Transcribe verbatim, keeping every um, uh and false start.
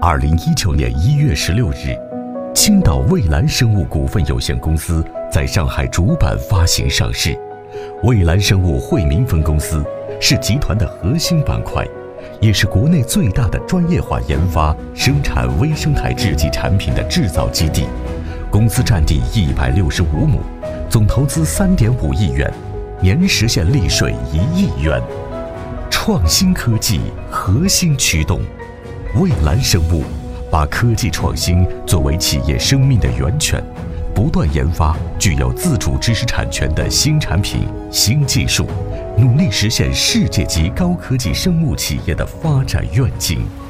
二零一九年一月十六日，青岛蔚蓝生物股份有限公司在上海主板发行上市。蔚蓝生物惠民分公司是集团的核心板块，也是国内最大的专业化研发、生产微生态制剂产品的制造基地。公司占地一百六十五亩，总投资三点五亿元，年实现利税一亿元。创新科技核心驱动，蔚蓝生物把科技创新作为企业生命的源泉，不断研发具有自主知识产权的新产品、新技术，努力实现世界级高科技生物企业的发展愿景。